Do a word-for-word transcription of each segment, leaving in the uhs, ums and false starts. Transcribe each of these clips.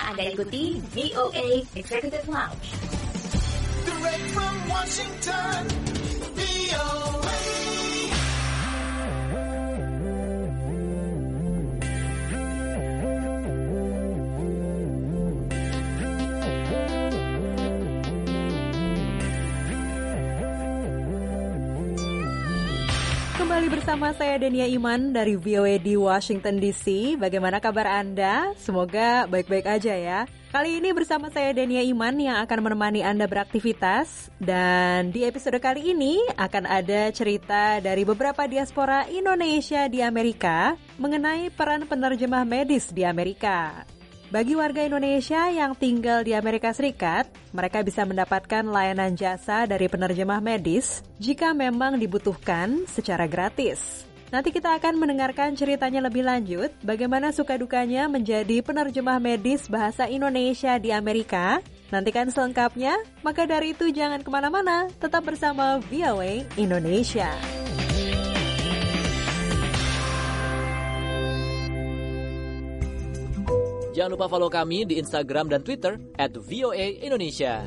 Anda ikuti V O A Executive Lounge. Direct from Washington, V O A. Kembali bersama saya Denia Iman dari V O A di Washington D C. Bagaimana kabar Anda? Semoga baik-baik aja ya. Kali ini bersama saya Denia Iman yang akan menemani Anda beraktivitas. Dan di episode kali ini akan ada cerita dari beberapa diaspora Indonesia di Amerika mengenai peran penerjemah medis di Amerika. Bagi warga Indonesia yang tinggal di Amerika Serikat, mereka bisa mendapatkan layanan jasa dari penerjemah medis jika memang dibutuhkan secara gratis. Nanti kita akan mendengarkan ceritanya lebih lanjut, bagaimana suka dukanya menjadi penerjemah medis bahasa Indonesia di Amerika. Nantikan selengkapnya, maka dari itu jangan kemana-mana, tetap bersama V O A Indonesia. Jangan lupa follow kami di Instagram dan Twitter at V O A Indonesia.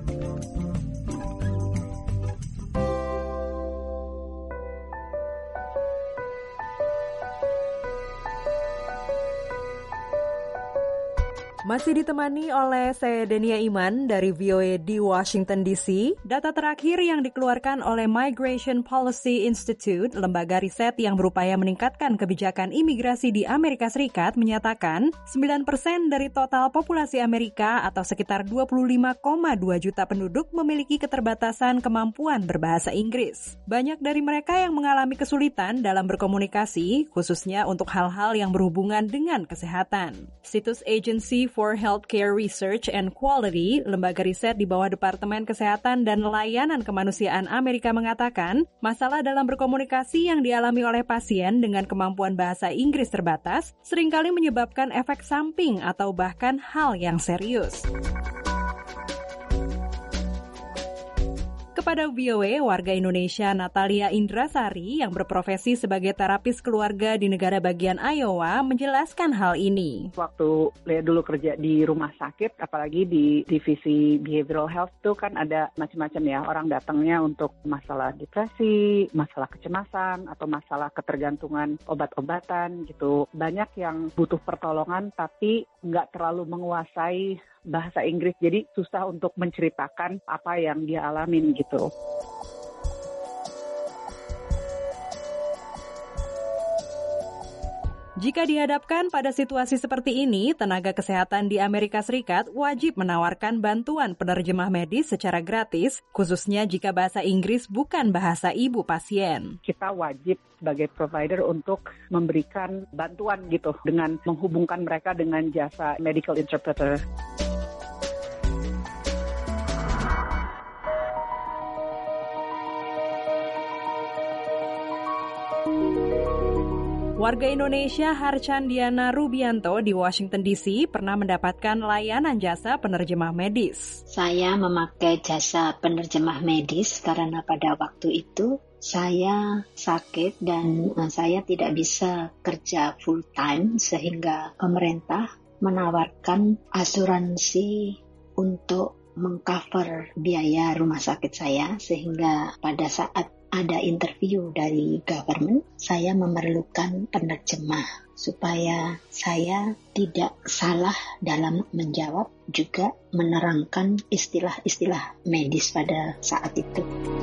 Masih ditemani oleh saya Denia Iman dari V O A di Washington D C. Data terakhir yang dikeluarkan oleh Migration Policy Institute, lembaga riset yang berupaya meningkatkan kebijakan imigrasi di Amerika Serikat, menyatakan sembilan persen dari total populasi Amerika atau sekitar dua puluh lima koma dua juta penduduk memiliki keterbatasan kemampuan berbahasa Inggris. Banyak dari mereka yang mengalami kesulitan dalam berkomunikasi, khususnya untuk hal-hal yang berhubungan dengan kesehatan. Situs Agency for Healthcare Research and Quality, lembaga riset di bawah Departemen Kesehatan dan Layanan Kemanusiaan Amerika, mengatakan masalah dalam berkomunikasi yang dialami oleh pasien dengan kemampuan bahasa Inggris terbatas seringkali menyebabkan efek samping atau bahkan hal yang serius. Kepada V O A, warga Indonesia Natalia Indrasari yang berprofesi sebagai terapis keluarga di negara bagian Iowa menjelaskan hal ini. Waktu Lea dulu kerja di rumah sakit, apalagi di divisi behavioral health tuh kan ada macam-macam ya. Orang datangnya untuk masalah depresi, masalah kecemasan, atau masalah ketergantungan obat-obatan gitu. Banyak yang butuh pertolongan tapi nggak terlalu menguasai bahasa Inggris, jadi susah untuk menceritakan apa yang dia alamin gitu. Jika dihadapkan pada situasi seperti ini, tenaga kesehatan di Amerika Serikat wajib menawarkan bantuan penerjemah medis secara gratis, khususnya jika bahasa Inggris bukan bahasa ibu pasien. Kita wajib sebagai provider untuk memberikan bantuan gitu dengan menghubungkan mereka dengan jasa medical interpreter. Warga Indonesia Harcandiana Rubianto di Washington D C pernah mendapatkan layanan jasa penerjemah medis. Saya memakai jasa penerjemah medis karena pada waktu itu saya sakit dan saya tidak bisa kerja full time, sehingga pemerintah menawarkan asuransi untuk mengcover biaya rumah sakit saya, sehingga pada saat ada interview dari government, saya memerlukan penerjemah supaya saya tidak salah dalam menjawab, juga menerangkan istilah-istilah medis pada saat itu.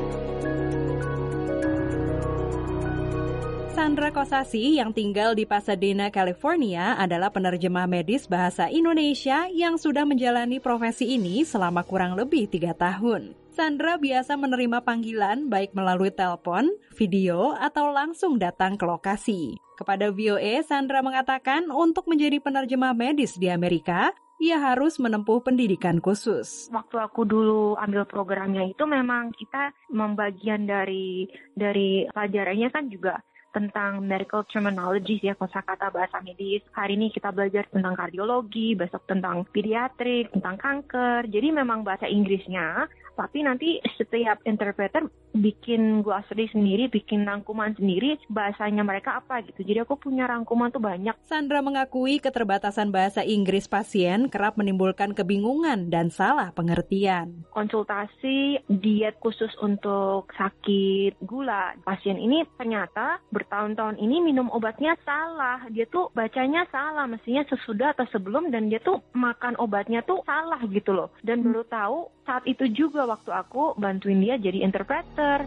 Sandra Kosasi yang tinggal di Pasadena, California adalah penerjemah medis bahasa Indonesia yang sudah menjalani profesi ini selama kurang lebih tiga tahun. Sandra biasa menerima panggilan baik melalui telepon, video, atau langsung datang ke lokasi. Kepada V O A, Sandra mengatakan untuk menjadi penerjemah medis di Amerika, ia harus menempuh pendidikan khusus. Waktu aku dulu ambil programnya itu memang kita membagian dari dari pelajarannya kan juga tentang medical terminology ya, kosakata bahasa medis. Hari ini kita belajar tentang kardiologi, besok tentang pediatrik, tentang kanker. Jadi memang bahasa Inggrisnya, tapi nanti setiap interpreter bikin glossary sendiri, bikin rangkuman sendiri, bahasanya mereka apa gitu. Jadi aku punya rangkuman tuh banyak. Sandra mengakui keterbatasan bahasa Inggris pasien kerap menimbulkan kebingungan dan salah pengertian. Konsultasi diet khusus untuk sakit gula. Pasien ini ternyata bertahun-tahun ini minum obatnya salah. Dia tuh bacanya salah, mestinya sesudah atau sebelum, dan dia tuh makan obatnya tuh salah gitu loh. Dan baru tahu saat itu juga waktu aku bantuin dia jadi interpreter.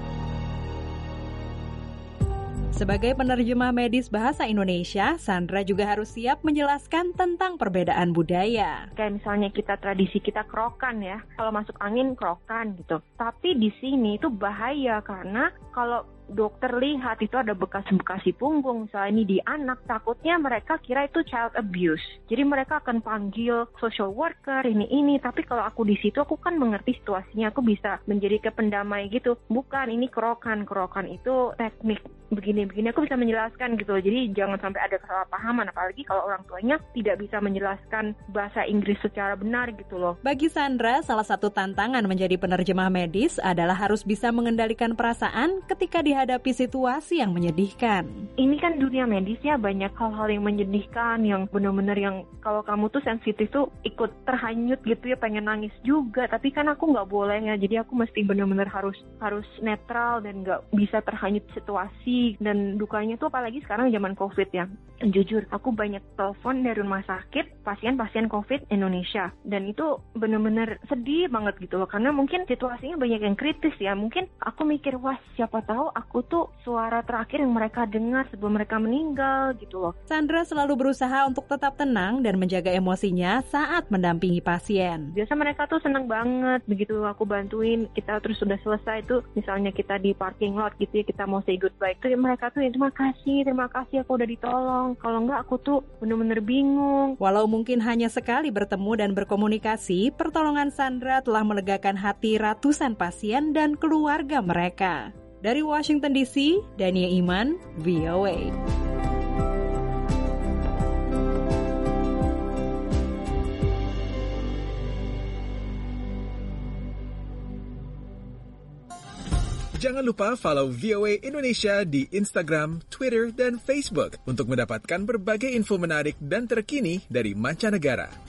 Sebagai penerjemah medis bahasa Indonesia, Sandra juga harus siap menjelaskan tentang perbedaan budaya. Kayak misalnya kita tradisi kita kerokan ya, kalau masuk angin kerokan gitu. Tapi di sini itu bahaya karena kalau dokter lihat itu ada bekas-bekas di punggung, misalnya ini di anak, takutnya mereka kira itu child abuse. Jadi mereka akan panggil social worker, ini-ini. Tapi kalau aku di situ, aku kan mengerti situasinya, aku bisa menjadi kependamai gitu. Bukan, ini kerokan. Kerokan itu teknik begini-begini, aku bisa menjelaskan gitu. Jadi jangan sampai ada kesalahpahaman, apalagi kalau orang tuanya tidak bisa menjelaskan bahasa Inggris secara benar gitu loh. Bagi Sandra, salah satu tantangan menjadi penerjemah medis adalah harus bisa mengendalikan perasaan ketika di hadapi situasi yang menyedihkan. Ini kan dunia medis ya, banyak hal-hal yang menyedihkan, yang benar-benar yang kalau kamu tuh sensitif tuh ikut terhanyut gitu ya, pengen nangis juga. Tapi kan aku nggak boleh ya, jadi aku mesti benar-benar harus harus netral dan nggak bisa terhanyut situasi. Dan dukanya tuh apalagi sekarang zaman COVID ya. Jujur, aku banyak telepon dari rumah sakit pasien-pasien COVID Indonesia, dan itu benar-benar sedih banget gitu loh, karena mungkin situasinya banyak yang kritis ya. Mungkin aku mikir, wah siapa tahu aku Aku tuh suara terakhir yang mereka dengar sebelum mereka meninggal gitu loh. Sandra selalu berusaha untuk tetap tenang dan menjaga emosinya saat mendampingi pasien. Biasa mereka tuh senang banget begitu aku bantuin, kita terus sudah selesai tuh, misalnya kita di parking lot gitu ya, kita mau say goodbye tuh, ya mereka tuh ya, terima kasih, terima kasih aku udah ditolong. Kalau enggak aku tuh bener-bener bingung. Walau mungkin hanya sekali bertemu dan berkomunikasi, pertolongan Sandra telah melegakan hati ratusan pasien dan keluarga mereka. Dari Washington D C, Dania Iman, V O A. Jangan lupa follow V O A Indonesia di Instagram, Twitter, dan Facebook untuk mendapatkan berbagai info menarik dan terkini dari mancanegara.